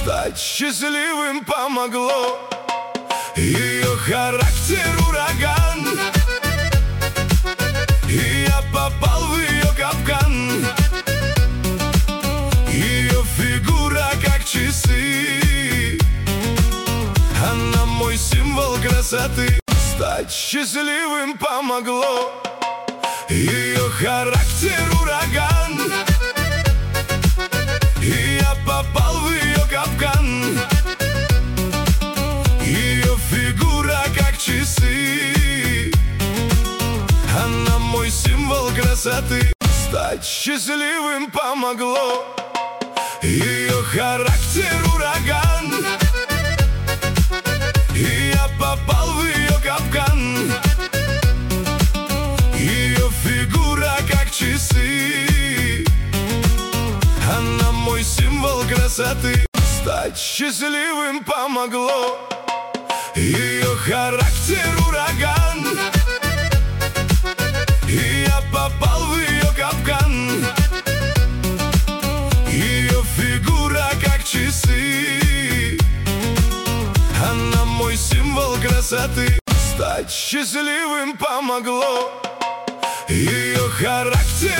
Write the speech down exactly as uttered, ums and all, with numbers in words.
стать счастливым помогло. Ее характер ураган, и я попал в ее капкан. Ее фигура как часы, она мой символ красоты. Стать счастливым помогло. Ее характер ураган, и я попал в ее капкан. Ее фигура как часы, она мой символ красоты. Стать счастливым помогло. Ее характер ураган, и я попал в ее капкан. Ее фигура как часы, она мой символ красоты. Стать счастливым помогло. Ее характер ураган, и я попал в ее капкан. Ее фигура как часы, она мой символ красоты. Стать счастливым помогло. Ее характер